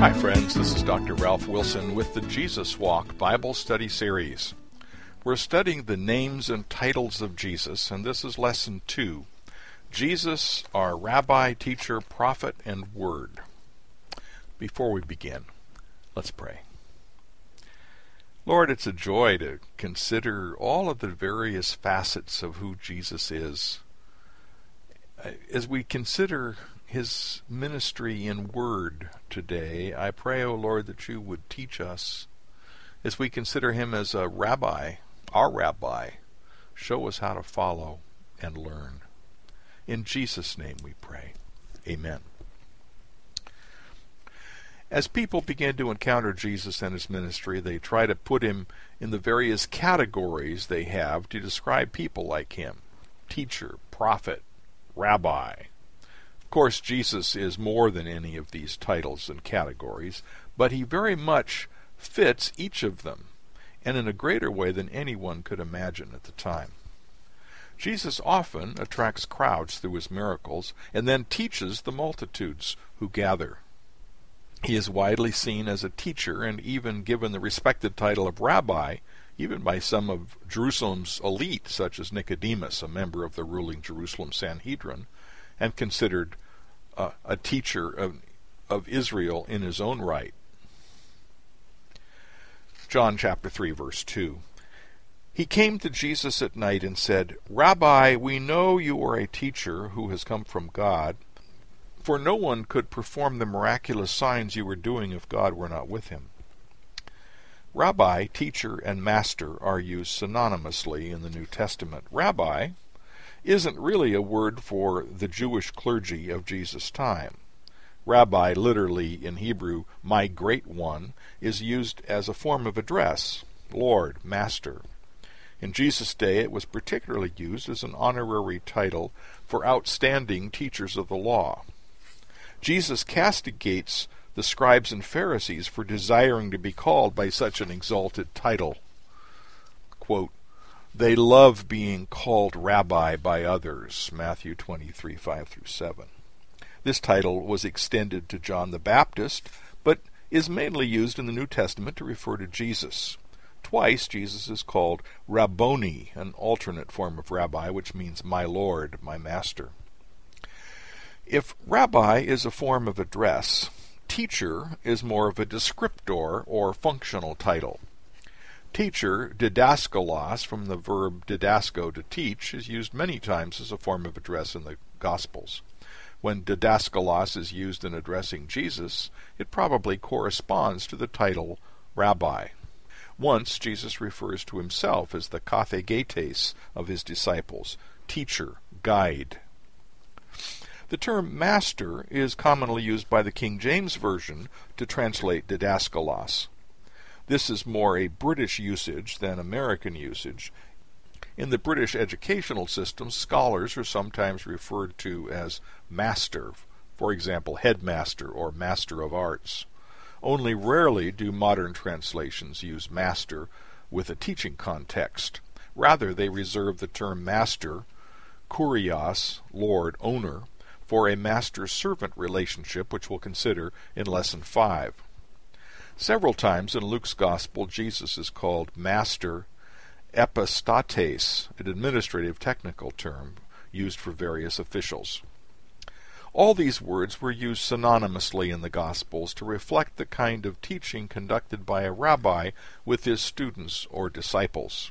Hi friends, this is Dr. Ralph Wilson with the Jesus Walk Bible Study Series. We're studying the names and titles of Jesus, and this is Lesson 2. Jesus, our Rabbi, Teacher, Prophet, and Word. Before we begin, let's pray. Lord, it's a joy to consider all of the various facets of who Jesus is. As we consider His ministry in word today, I pray, O Lord, that you would teach us as we consider Him as a rabbi, our rabbi. Show us how to follow and learn. In Jesus' name we pray. Amen. As people begin to encounter Jesus and His ministry, they try to put Him in the various categories they have to describe people like Him: teacher, prophet, rabbi. Of course, Jesus is more than any of these titles and categories, but He very much fits each of them, and in a greater way than anyone could imagine at the time. Jesus often attracts crowds through His miracles, and then teaches the multitudes who gather. He is widely seen as a teacher, and even given the respected title of rabbi, even by some of Jerusalem's elite, such as Nicodemus, a member of the ruling Jerusalem Sanhedrin, and considered a teacher of Israel in his own right. John chapter 3, verse 2. He came to Jesus at night and said, "Rabbi, we know you are a teacher who has come from God, for no one could perform the miraculous signs you were doing if God were not with him." Rabbi, teacher, and master are used synonymously in the New Testament. Rabbi isn't really a word for the Jewish clergy of Jesus' time. Rabbi, literally in Hebrew, my great one, is used as a form of address: Lord, Master. In Jesus' day, it was particularly used as an honorary title for outstanding teachers of the law. Jesus castigates the scribes and Pharisees for desiring to be called by such an exalted title. Quote, "They love being called rabbi by others," Matthew 23, 5-7. This title was extended to John the Baptist, but is mainly used in the New Testament to refer to Jesus. Twice Jesus is called Rabboni, an alternate form of rabbi, which means my Lord, my Master. If rabbi is a form of address, teacher is more of a descriptor or functional title. Teacher, didaskalos, from the verb didasko, to teach, is used many times as a form of address in the Gospels. When didaskalos is used in addressing Jesus, it probably corresponds to the title rabbi. Once Jesus refers to himself as the kathegetes of his disciples, teacher, guide. The term master is commonly used by the King James Version to translate didaskalos. This is more a British usage than American usage. In the British educational system, scholars are sometimes referred to as master, for example, headmaster or master of arts. Only rarely do modern translations use master with a teaching context. Rather, they reserve the term master, kurios, lord, owner, for a master-servant relationship, which we'll consider in Lesson 5. Several times in Luke's Gospel, Jesus is called Master Epistates, an administrative technical term used for various officials. All these words were used synonymously in the Gospels to reflect the kind of teaching conducted by a rabbi with his students or disciples.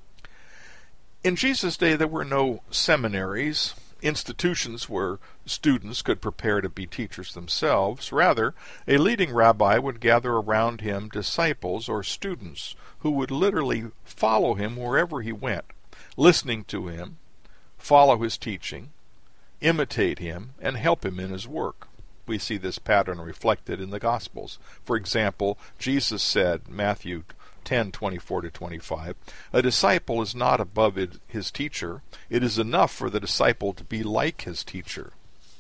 In Jesus' day, there were no seminaries, institutions where students could prepare to be teachers themselves. Rather, a leading rabbi would gather around him disciples or students who would literally follow him wherever he went, listening to him, follow his teaching, imitate him, and help him in his work. We see this pattern reflected in the Gospels. For example, Jesus said, Matthew 10:24-25, "A disciple is not above his teacher. It is enough for the disciple to be like his teacher."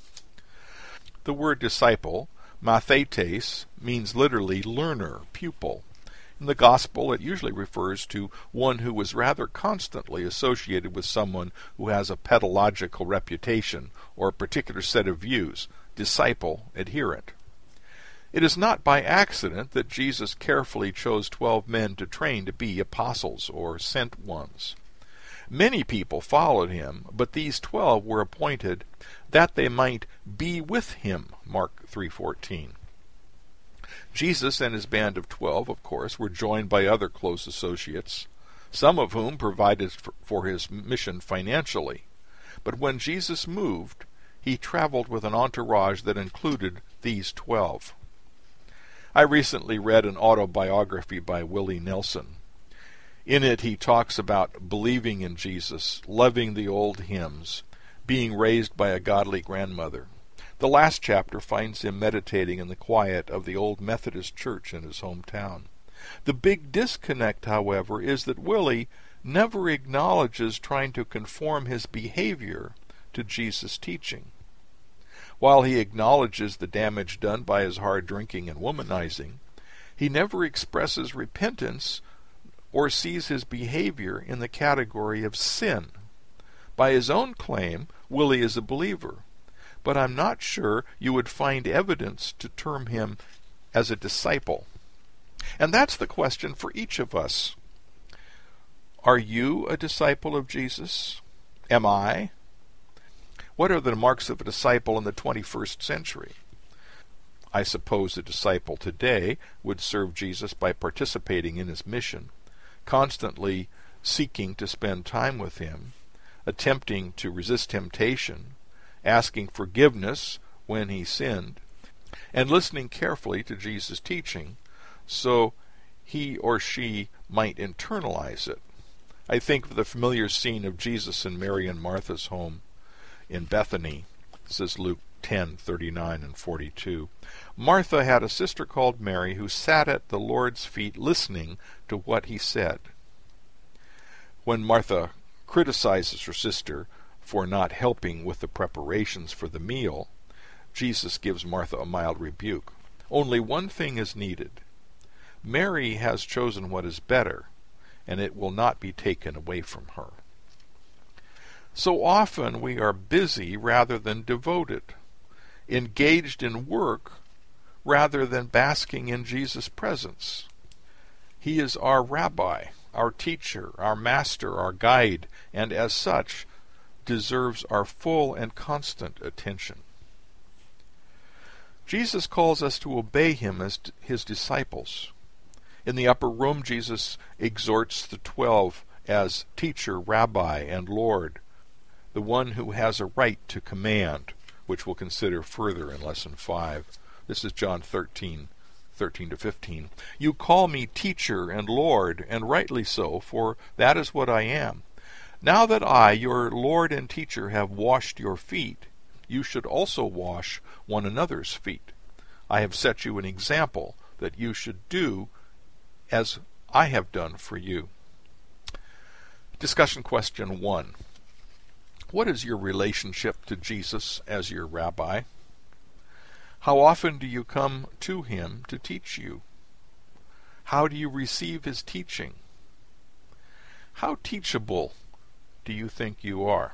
The word disciple, mathetes, means literally learner, pupil. In the Gospel, it usually refers to one who is rather constantly associated with someone who has a pedagogical reputation or a particular set of views, disciple, adherent. It is not by accident that Jesus carefully chose 12 men to train to be apostles or sent ones. Many people followed him, but these 12 were appointed that they might be with him, Mark 3:14. Jesus and his band of 12, of course, were joined by other close associates, some of whom provided for his mission financially. But when Jesus moved, he traveled with an entourage that included these 12. I recently read an autobiography by Willie Nelson. In it, he talks about believing in Jesus, loving the old hymns, being raised by a godly grandmother. The last chapter finds him meditating in the quiet of the old Methodist church in his hometown. The big disconnect, however, is that Willie never acknowledges trying to conform his behavior to Jesus' teaching. While he acknowledges the damage done by his hard drinking and womanizing, he never expresses repentance or sees his behavior in the category of sin. By his own claim, Willie is a believer, but I'm not sure you would find evidence to term him as a disciple. And that's the question for each of us. Are you a disciple of Jesus? Am I? What are the marks of a disciple in the 21st century? I suppose a disciple today would serve Jesus by participating in his mission, constantly seeking to spend time with him, attempting to resist temptation, asking forgiveness when he sinned, and listening carefully to Jesus' teaching so he or she might internalize it. I think of the familiar scene of Jesus and Mary and Martha's home in Bethany, says Luke 10:39 and 42. Martha had a sister called Mary who sat at the Lord's feet listening to what he said. When Martha criticizes her sister for not helping with the preparations for the meal, Jesus gives Martha a mild rebuke. Only one thing is needed. Mary has chosen what is better, and it will not be taken away from her. So often we are busy rather than devoted, engaged in work rather than basking in Jesus' presence. He is our rabbi, our teacher, our master, our guide, and as such deserves our full and constant attention. Jesus calls us to obey him as his disciples. In the upper room, Jesus exhorts the 12 as teacher, rabbi, and Lord, the one who has a right to command, which we'll consider further in Lesson 5. This is John 13:13-15. You call me teacher and Lord, and rightly so, for that is what I am. Now that I, your Lord and teacher, have washed your feet, you should also wash one another's feet. I have set you an example that you should do as I have done for you. Discussion question 1. What is your relationship to Jesus as your rabbi? How often do you come to him to teach you? How do you receive his teaching? How teachable do you think you are?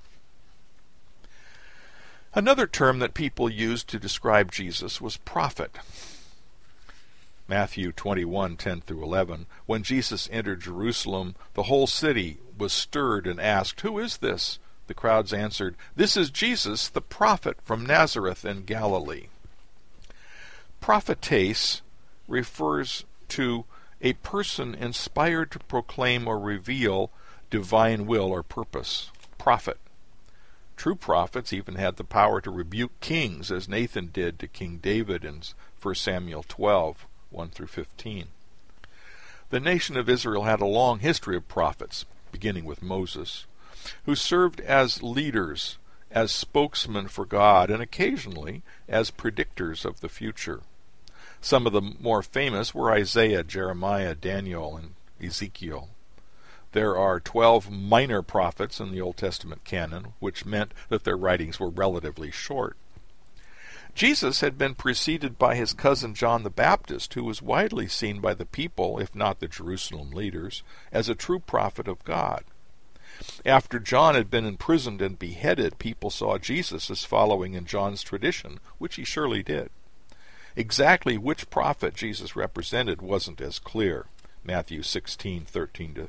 Another term that people used to describe Jesus was prophet. Matthew 21:10-11. When Jesus entered Jerusalem, the whole city was stirred and asked, "Who is this?" The crowds answered, "This is Jesus, the prophet from Nazareth in Galilee." Prophetess refers to a person inspired to proclaim or reveal divine will or purpose. Prophet. True prophets even had the power to rebuke kings, as Nathan did to King David in 1 Samuel 12:1-15. The nation of Israel had a long history of prophets, beginning with Moses, who served as leaders, as spokesmen for God, and occasionally as predictors of the future. Some of the more famous were Isaiah, Jeremiah, Daniel, and Ezekiel. There are 12 minor prophets in the Old Testament canon, which meant that their writings were relatively short. Jesus had been preceded by his cousin John the Baptist, who was widely seen by the people, if not the Jerusalem leaders, as a true prophet of God. After John had been imprisoned and beheaded, people saw Jesus as following in John's tradition, which he surely did. Exactly which prophet Jesus represented wasn't as clear. Matthew 16:13 to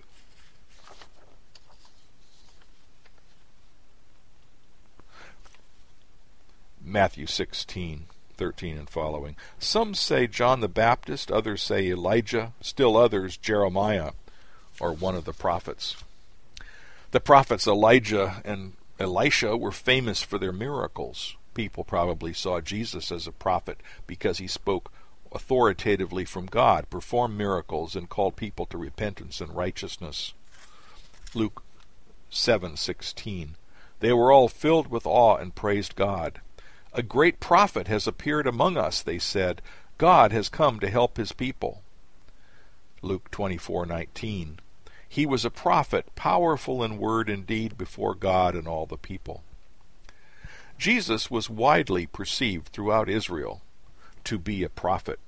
Matthew 16:13 and following. Some say John the Baptist, others say Elijah, still others Jeremiah, or one of the prophets. The prophets Elijah and Elisha were famous for their miracles. People probably saw Jesus as a prophet because he spoke authoritatively from God, performed miracles, and called people to repentance and righteousness. Luke 7:16. They were all filled with awe and praised God. A great prophet has appeared among us, they said. God has come to help his people. Luke 24:19. He was a prophet, powerful in word and deed before God and all the people. Jesus was widely perceived throughout Israel to be a prophet.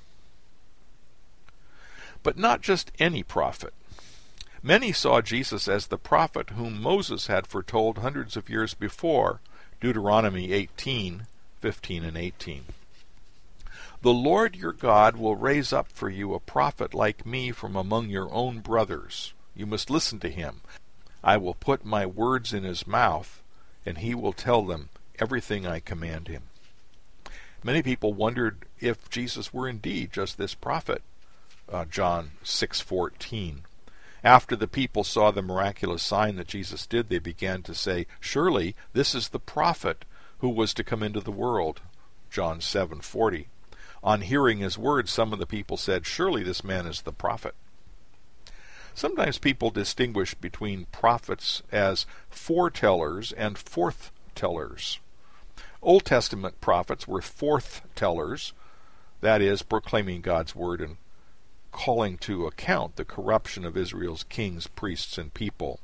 But not just any prophet. Many saw Jesus as the prophet whom Moses had foretold hundreds of years before, Deuteronomy 18:15 and 18. The Lord your God will raise up for you a prophet like me from among your own brothers. You must listen to him. I will put my words in his mouth, and he will tell them everything I command him. Many people wondered if Jesus were indeed just this prophet. John 6:14. After the people saw the miraculous sign that Jesus did, they began to say, "Surely this is the prophet who was to come into the world." John 7:40. On hearing his words, some of the people said, "Surely this man is the prophet." Sometimes people distinguish between prophets as foretellers and forthtellers. Old Testament prophets were forthtellers, that is, proclaiming God's word and calling to account the corruption of Israel's kings, priests, and people.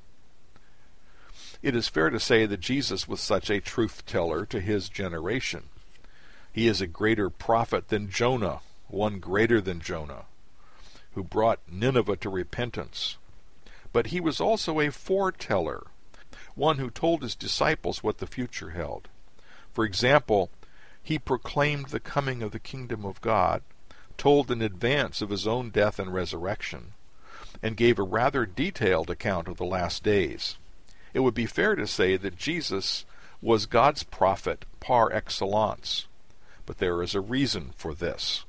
It is fair to say that Jesus was such a truth-teller to his generation. He is a greater prophet than Jonah, one greater than Jonah, who brought Nineveh to repentance. But he was also a foreteller, one who told his disciples what the future held. For example, he proclaimed the coming of the kingdom of God, told in advance of his own death and resurrection, and gave a rather detailed account of the last days. It would be fair to say that Jesus was God's prophet par excellence, but there is a reason for this.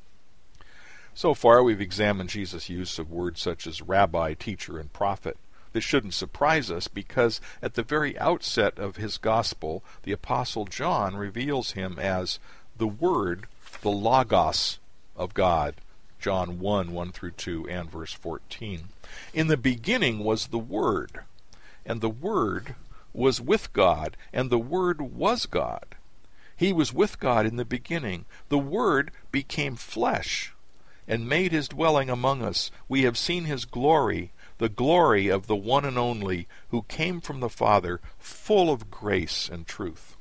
So far we've examined Jesus' use of words such as rabbi, teacher, and prophet. This shouldn't surprise us because at the very outset of his gospel, the Apostle John reveals him as the Word, the Logos of God. John 1:1-2 and verse 14. In the beginning was the Word, and the Word was with God, and the Word was God. He was with God in the beginning. The Word became flesh and made his dwelling among us. We have seen his glory, the glory of the one and only who came from the Father, full of grace and truth.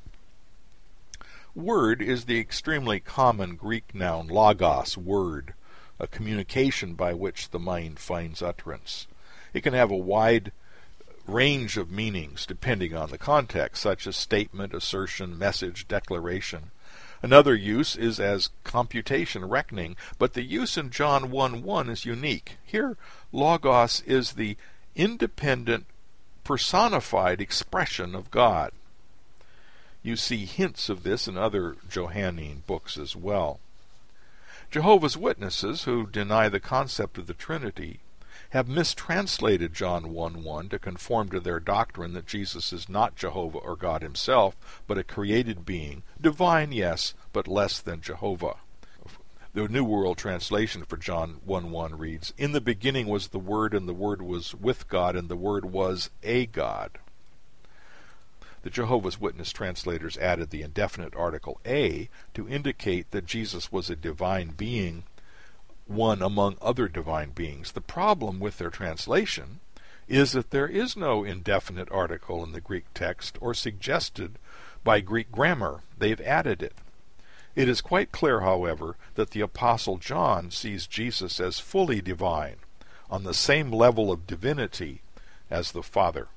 Word is the extremely common Greek noun logos, word, a communication by which the mind finds utterance. It can have a wide range of meanings depending on the context, such as statement, assertion, message, declaration. Another use is as computation, reckoning, but the use in John 1:1 is unique. Here, logos is the independent, personified expression of God. You see hints of this in other Johannine books as well. Jehovah's Witnesses, who deny the concept of the Trinity, have mistranslated John 1:1 to conform to their doctrine that Jesus is not Jehovah or God himself, but a created being, divine, yes, but less than Jehovah. The New World Translation for John 1:1 reads, "In the beginning was the Word, and the Word was with God, and the Word was a God." The Jehovah's Witness translators added the indefinite article a to indicate that Jesus was a divine being, one among other divine beings. The problem with their translation is that there is no indefinite article in the Greek text or suggested by Greek grammar. They've added it. It is quite clear, however, that the Apostle John sees Jesus as fully divine, on the same level of divinity as the Father.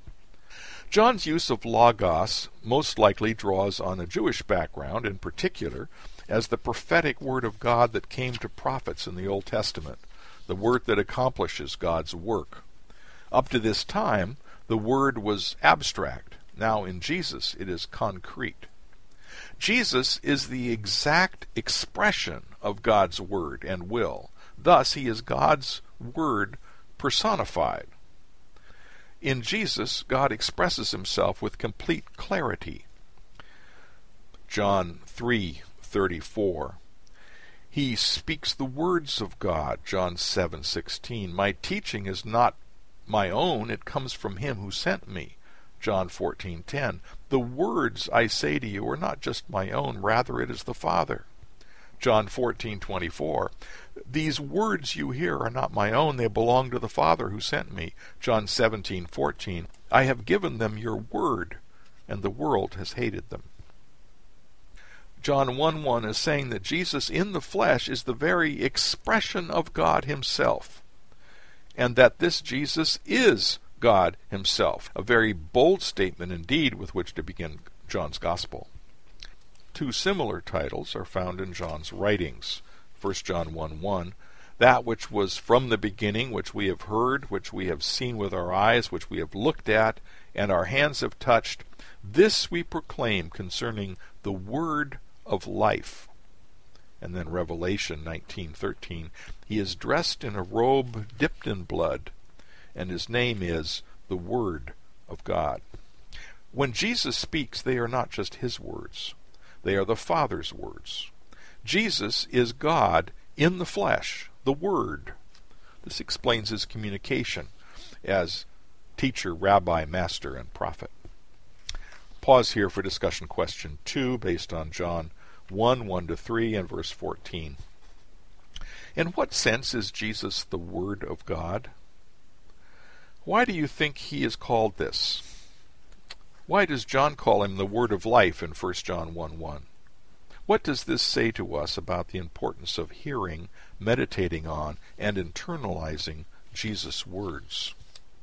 John's use of logos most likely draws on a Jewish background in particular, as the prophetic word of God that came to prophets in the Old Testament, the word that accomplishes God's work. Up to this time, the word was abstract. Now in Jesus, it is concrete. Jesus is the exact expression of God's word and will. Thus, he is God's word personified. In Jesus, God expresses himself with complete clarity. John 3:34. He speaks the words of God. John 7:16. My teaching is not my own, it comes from him who sent me. John 14:10. The words I say to you are not just my own, rather it is the Father. John 14:24. These words you hear are not my own, they belong to the Father who sent me. John 17:14. I have given them your word, and the world has hated them. John 1:1 is saying that Jesus in the flesh is the very expression of God himself, and that this Jesus is God himself. A very bold statement indeed with which to begin John's Gospel. Two similar titles are found in John's writings. 1 John 1:1, that which was from the beginning, which we have heard, which we have seen with our eyes, which we have looked at, and our hands have touched, this we proclaim concerning the word of life. And then Revelation 19:13, he is dressed in a robe dipped in blood, and his name is the Word of God. When Jesus speaks, they are not just his words. They are the Father's words. Jesus is God in the flesh, the Word. This explains his communication as teacher, rabbi, master, and prophet. Pause here for discussion question 2 based on John 1:1-3 and verse 14. In what sense is Jesus the Word of God? Why do you think he is called this? Why does John call him the Word of life in 1 John 1:1? What does this say to us about the importance of hearing, meditating on, and internalizing Jesus' words?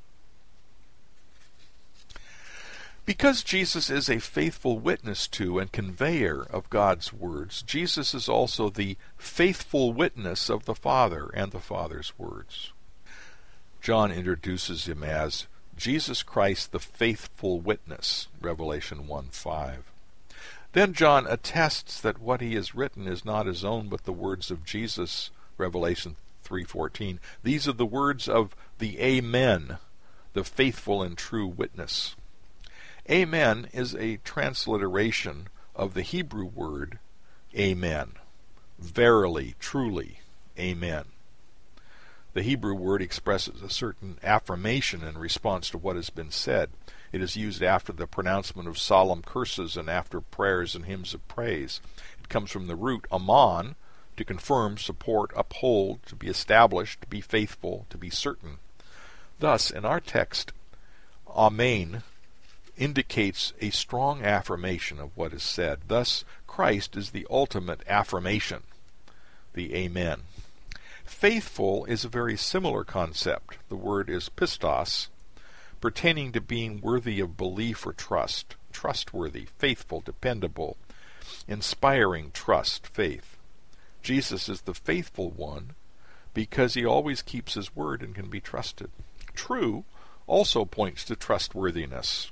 Because Jesus is a faithful witness to and conveyor of God's words, Jesus is also the faithful witness of the Father and the Father's words. John introduces him as Jesus Christ the faithful witness, Revelation 1:5. Then John attests that what he has written is not his own but the words of Jesus, Revelation 3:14. These are the words of the Amen, the faithful and true witness. Amen is a transliteration of the Hebrew word Amen. Verily, truly, Amen. The Hebrew word expresses a certain affirmation in response to what has been said. It is used after the pronouncement of solemn curses and after prayers and hymns of praise. It comes from the root aman, to confirm, support, uphold, to be established, to be faithful, to be certain. Thus, in our text, Amen indicates a strong affirmation of what is said. Thus, Christ is the ultimate affirmation, the Amen. Faithful is a very similar concept. The word is pistos, pertaining to being worthy of belief or trust, trustworthy, faithful, dependable, inspiring trust, faith. Jesus is the faithful one because he always keeps his word and can be trusted. True also points to trustworthiness.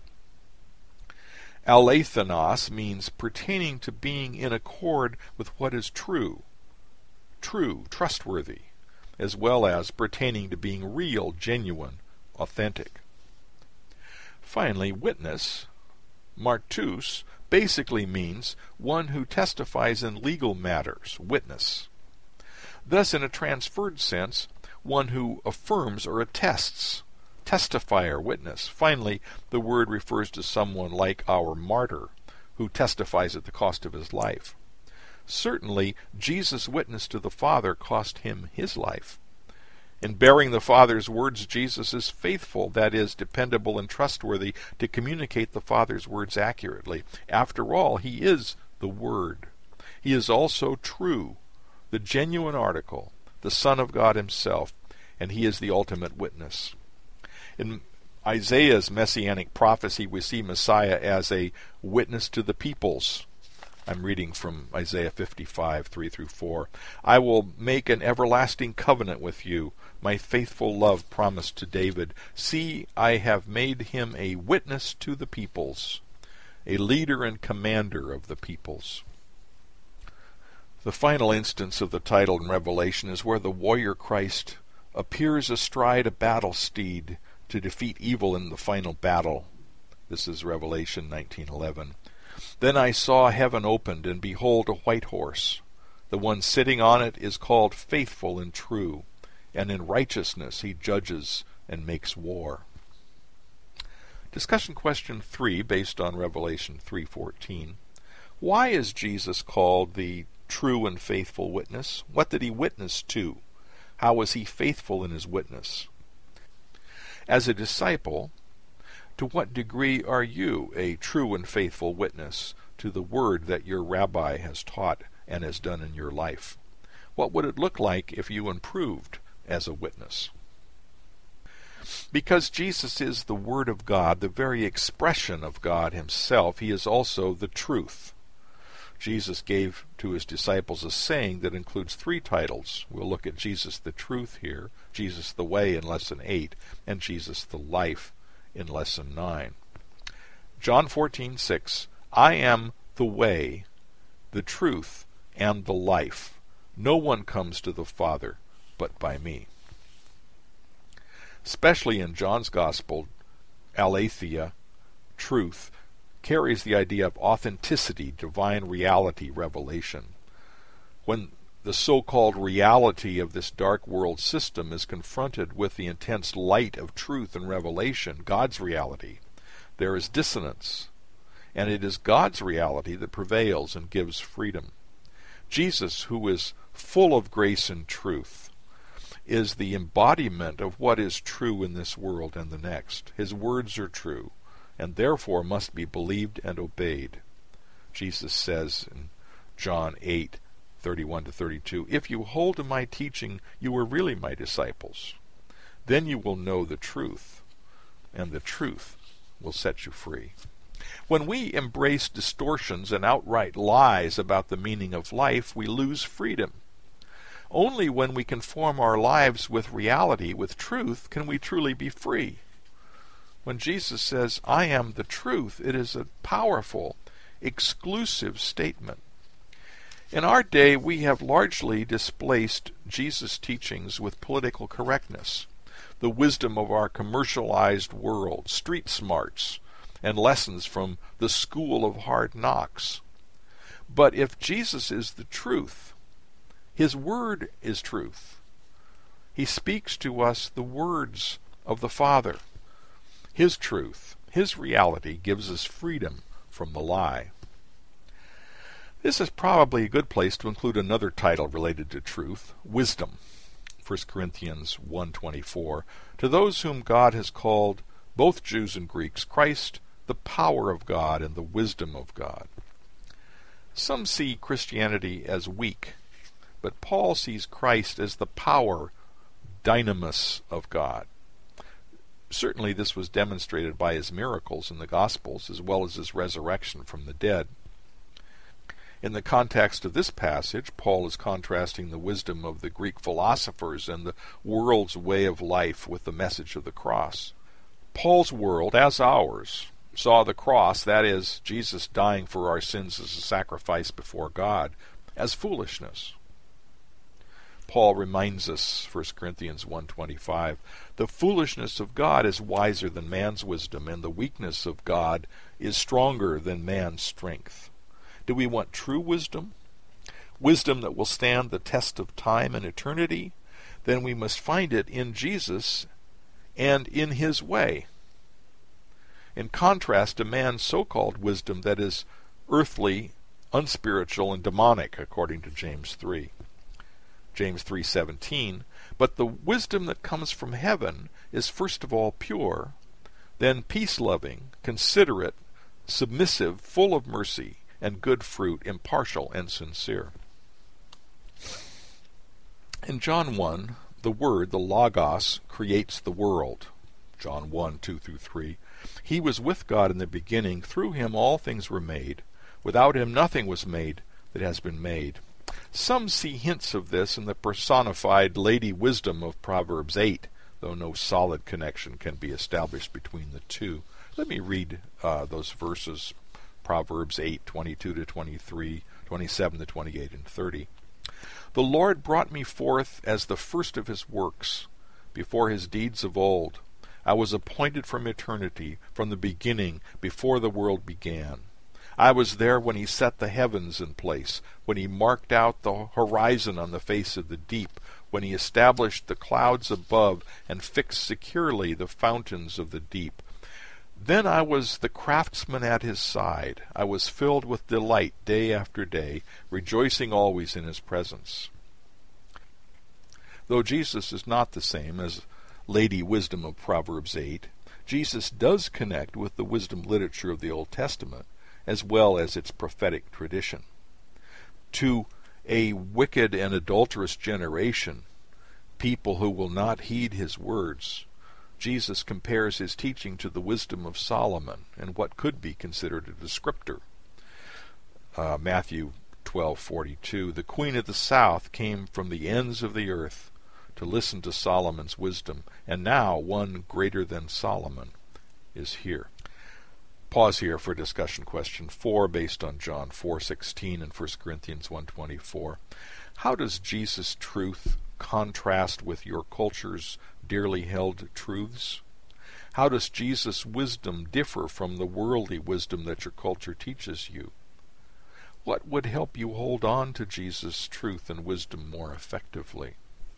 Alethanos means pertaining to being in accord with what is true, trustworthy, as well as pertaining to being real, genuine, authentic. Finally, witness, martus, basically means one who testifies in legal matters, witness. Thus, in a transferred sense, one who affirms or attests, testifier, witness. Finally, the word refers to someone like our martyr, who testifies at the cost of his life. Certainly, Jesus' witness to the Father cost him his life. In bearing the Father's words, Jesus is faithful, that is, dependable and trustworthy, to communicate the Father's words accurately. After all, he is the Word. He is also true, the genuine article, the Son of God himself, and he is the ultimate witness. In Isaiah's messianic prophecy, we see Messiah as a witness to the peoples, I'm reading from Isaiah 55, 3 through 4. I will make an everlasting covenant with you, my faithful love promised to David. See, I have made him a witness to the peoples, a leader and commander of the peoples. The final instance of the title in Revelation is where the warrior Christ appears astride a battle steed to defeat evil in the final battle. This is Revelation 19:11. Then I saw heaven opened, and behold, a white horse. The one sitting on it is called Faithful and True, and in righteousness he judges and makes war. Discussion question 3, based on Revelation 3:14. Why is Jesus called the true and faithful witness? What did he witness to? How was he faithful in his witness? As a disciple, to what degree are you a true and faithful witness to the word that your rabbi has taught and has done in your life? What would it look like if you improved as a witness? Because Jesus is the Word of God, the very expression of God himself, he is also the truth. Jesus gave to his disciples a saying that includes 3 titles. We'll look at Jesus the Truth here, Jesus the Way in Lesson 8, and Jesus the Life in Lesson 9. John 14:6, I am the way, the truth, and the life. No one comes to the Father but by me. Especially in John's Gospel, aletheia, truth, carries the idea of authenticity, divine reality, revelation. When the so-called reality of this dark world system is confronted with the intense light of truth and revelation, God's reality, there is dissonance, and it is God's reality that prevails and gives freedom. Jesus, who is full of grace and truth, is the embodiment of what is true in this world and the next. His words are true, and therefore must be believed and obeyed. Jesus says in John 8:31-32, if you hold to my teaching, you are really my disciples. Then you will know the truth, and the truth will set you free. When we embrace distortions and outright lies about the meaning of life, we lose freedom. Only when we conform our lives with reality, with truth, can we truly be free. When Jesus says, I am the truth, it is a powerful, exclusive statement. In our day, we have largely displaced Jesus' teachings with political correctness, the wisdom of our commercialized world, street smarts, and lessons from the school of hard knocks. But if Jesus is the truth, his word is truth. He speaks to us the words of the Father. His truth, his reality, gives us freedom from the lie. This is probably a good place to include another title related to truth, wisdom. 1 Corinthians 1:24, to those whom God has called, both Jews and Greeks, Christ, the power of God and the wisdom of God. Some see Christianity as weak, but Paul sees Christ as the power, dynamis of God. Certainly this was demonstrated by his miracles in the Gospels as well as his resurrection from the dead. In the context of this passage, Paul is contrasting the wisdom of the Greek philosophers and the world's way of life with the message of the cross. Paul's world, as ours, saw the cross, that is, Jesus dying for our sins as a sacrifice before God, as foolishness. Paul reminds us, 1 Corinthians 1:25, the foolishness of God is wiser than man's wisdom, and the weakness of God is stronger than man's strength. Do we want true wisdom? Wisdom that will stand the test of time and eternity? Then we must find it in Jesus and in his way. In contrast to man's so-called wisdom that is earthly, unspiritual, and demonic, according to James 3. James 3:17, but the wisdom that comes from heaven is first of all pure, then peace-loving, considerate, submissive, full of mercy and good fruit, impartial and sincere. In John 1, the Word, the Logos, creates the world. John 1:2-3. He was with God in the beginning. Through him all things were made. Without him nothing was made that has been made. Some see hints of this in the personified Lady Wisdom of Proverbs 8, though no solid connection can be established between the two. Let me read those verses, Proverbs 8, 22 to 23, 27 to 28, and 30. The Lord brought me forth as the first of his works, before his deeds of old. I was appointed from eternity, from the beginning, before the world began. I was there when he set the heavens in place, when he marked out the horizon on the face of the deep, when he established the clouds above and fixed securely the fountains of the deep. Then I was the craftsman at his side. I was filled with delight day after day, rejoicing always in his presence. Though Jesus is not the same as Lady Wisdom of Proverbs 8, Jesus does connect with the wisdom literature of the Old Testament, as well as its prophetic tradition. To a wicked and adulterous generation, people who will not heed his words, Jesus compares his teaching to the wisdom of Solomon and what could be considered a descriptor. Matthew 12:42, the queen of the south came from the ends of the earth to listen to Solomon's wisdom, and now one greater than Solomon is here. Pause here for discussion question 4 based on John 4:16 and 1 Corinthians 1:24. How does Jesus' truth contrast with your culture's dearly held truths? How does Jesus' wisdom differ from the worldly wisdom that your culture teaches you? What would help you hold on to Jesus' truth and wisdom more effectively?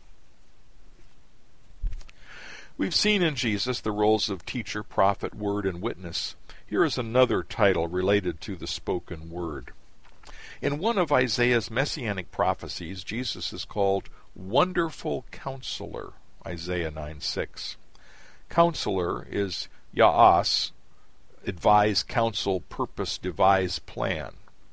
We've seen in Jesus the roles of teacher, prophet, word, and witness. Here is another title related to the spoken word. In one of Isaiah's messianic prophecies, Jesus is called Wonderful Counselor, Isaiah 9:6. Counselor is Ya'as, advise, counsel, purpose, devise, plan.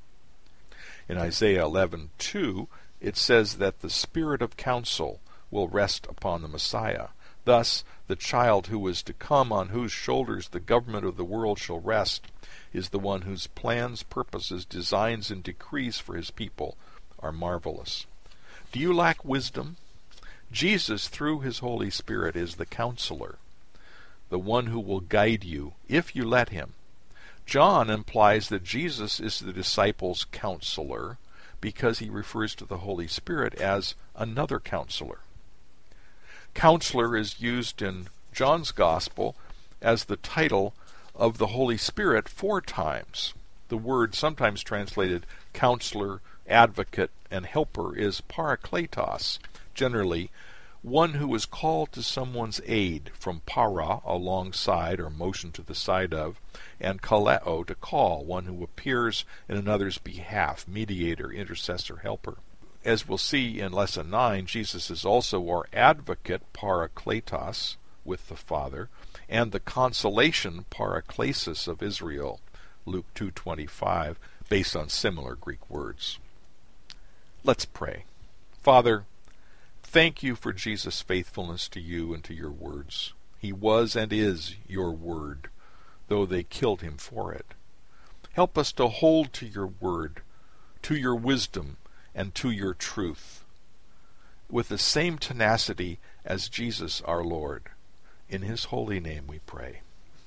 In Isaiah 11:2, it says that the spirit of counsel will rest upon the Messiah. Thus, the child who is to come, on whose shoulders the government of the world shall rest, is the one whose plans, purposes, designs, and decrees for his people are marvelous. Do you lack wisdom? Jesus, through his Holy Spirit, is the counselor, the one who will guide you if you let him. John implies that Jesus is the disciples' counselor because he refers to the Holy Spirit as another counselor. Counselor is used in John's Gospel as the title of the Holy Spirit 4 times. The word sometimes translated counselor, advocate, and helper is parakletos, generally one who is called to someone's aid, from para, alongside or motion to the side of, and kaleo, to call, one who appears in another's behalf, mediator, intercessor, helper. As we'll see in Lesson 9, Jesus is also our advocate, parakletos, with the Father, and the consolation, paraklesis, of Israel, Luke 2:25, based on similar Greek words. Let's pray. Father, thank you for Jesus' faithfulness to you and to your words. He was and is your word, though they killed him for it. Help us to hold to your word, to your wisdom, and to your truth, with the same tenacity as Jesus our Lord. In his holy name we pray.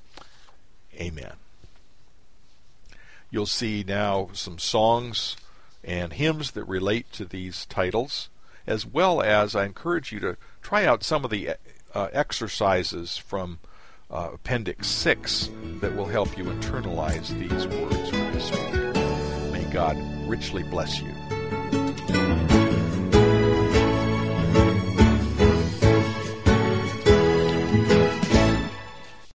Amen. You'll see now some songs and hymns that relate to these titles, as well as I encourage you to try out some of the exercises from Appendix 6 that will help you internalize these words for this week. May God richly bless you.